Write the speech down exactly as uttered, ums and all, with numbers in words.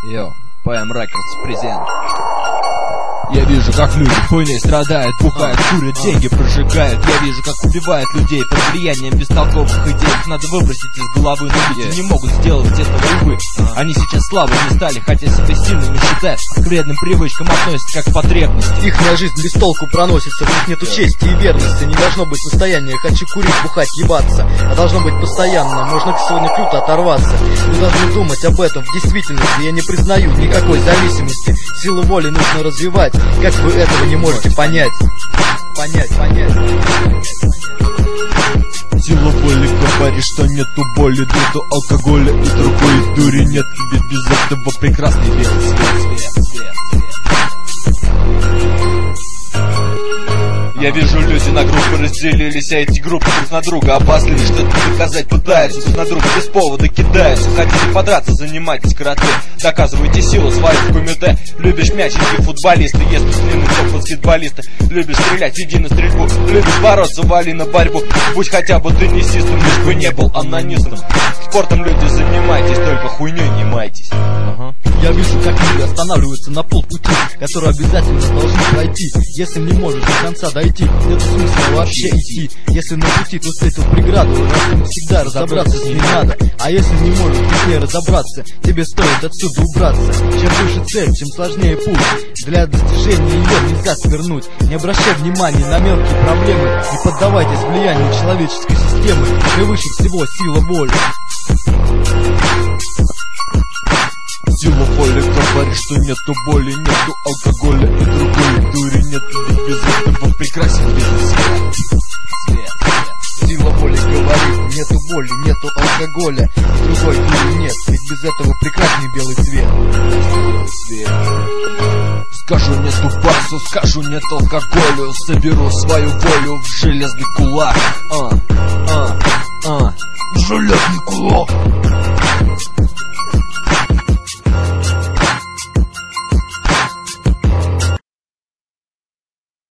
Йо, пи эм Records презент. Я вижу, как люди хуйней страдают, бухают, курят, деньги прожигают. Я вижу, как убивают людей под влиянием бестолковых идей. Их надо выбросить из головы, но люди не могут сделать этого, увы. Они сейчас слабыми стали, хотя себя сильными считают. К вредным привычкам относятся как к потребности. Ихняя жизнь без толку проносится, в них нету чести и верности. Не должно быть состояния «хочу курить, бухать, ебаться», а должно быть постоянно, можно сегодня круто оторваться. Вы должны думать об этом, в действительности я не признаю никакой зависимости. Силу воли нужно развивать, как вы этого не можете понять? Понять, понять. Сила воли говорит, что нету боли, нету алкоголя и другой дури нет. Ведь без этого прекрасный белый свет, свет, свет, свет. Я вижу, люди на группы разделились, а эти группы друг на друга опасливы, что-то доказать пытаются, друг на друга без повода кидаются. Хотите подраться, занимайтесь карате, доказывайте силу свою в кумите. Любишь мячики, футболисты, если длинный топ баскетболиста. Любишь стрелять, иди на стрельбу, любишь бороться, вали на борьбу. Будь хотя бы теннисистом, лишь бы не был анонистом. Спортом, люди, занимайтесь, только хуйней не майтесь. Ага. Я вижу, как люди останавливаются на полпути, который обязательно должны пройти. Если не можешь до конца дойти, нет смысла вообще идти. Если на пути ты встретил преграду, раз навсегда разобраться с ней надо. А если не можешь с ней разобраться, тебе стоит отсюда убраться. Чем выше цель, чем сложнее путь, для достижения ее нельзя свернуть. Не обращай внимания на мелкие проблемы, не поддавайтесь влиянию человеческой системы. Превыше всего сила воли. Сила воли говорит, что нету боли, нету алкоголя и другой дури нет. Ведь без этого прекрасен белый свет. Свет, свет. Сила воли говорит, нету боли, нету алкоголя и другой дури нет. Ведь без этого прекрасный белый свет. Белый свет. Скажу нету баксу, скажу нет алкоголю, соберу свою волю в железный кулак. А.